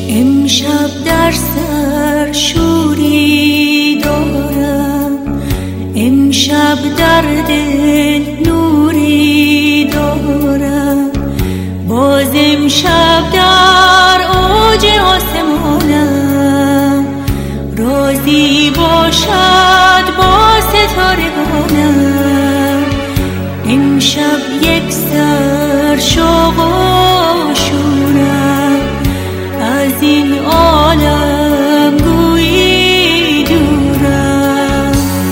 امشب در سر شوری دارم، امشب در دل نوری دارم. باز امشب در اوج آسمانم رازی باشد با ستارگانم. امشب یک سر شوق و شورم، از این عالم گویی دورم.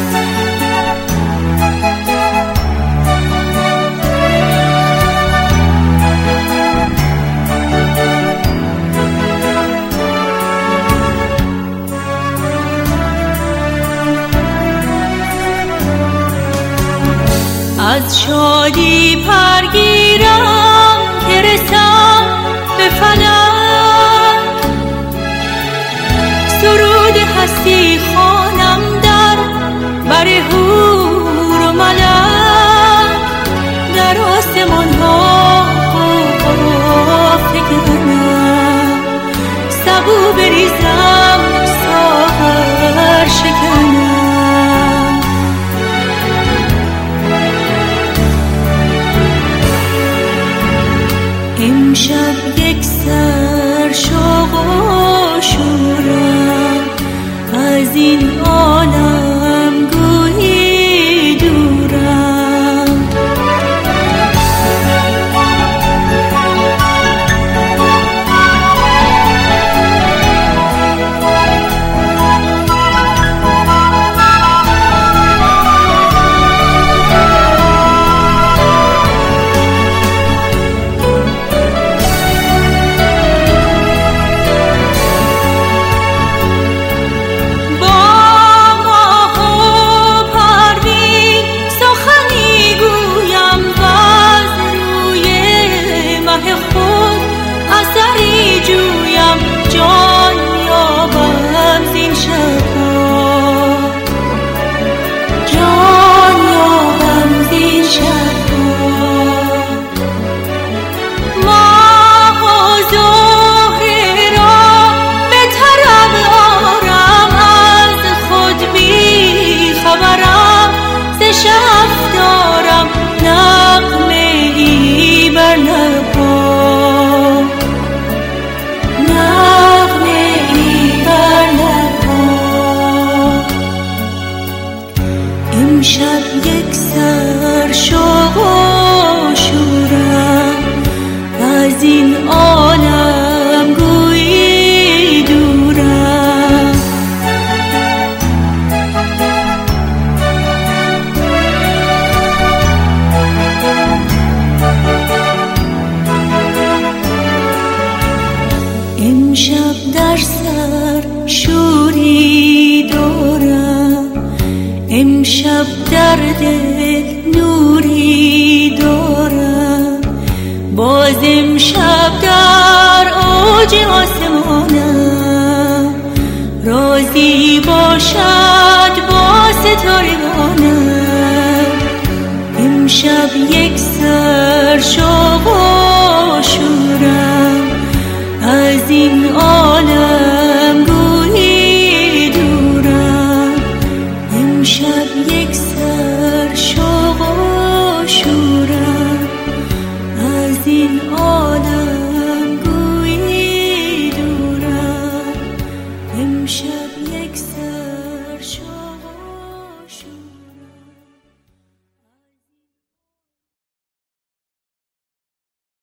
از شادی پرگیرم که رسم به فلک، سرود هستی خوانم در بر حور و ملک. در آسمان ها فکنم، سبو بریزم ساغر شکنم. امشب یک سر شوق و شورم، از این عالم گویی دورم. جان یابم زین شب‌ها، جان یابم زین شب‌ها. ماه و زهره را به طرب آرم، از خود بی خبرم، ز شب دارم نغمه ای بر لب‌ها. امشب یک سر شوق و شورم، از این عالم گویی دورم. امشب در سر شوری دارم، امشب در دل نوری دارم. باز امشب در اوج آسمانم رازی باشد با ستارگانم. امشب یک سر شوق و شورم، از این عالم گویی دورم. امشب یک سر شوق و شورم، از این عالم گویی دورم. امشب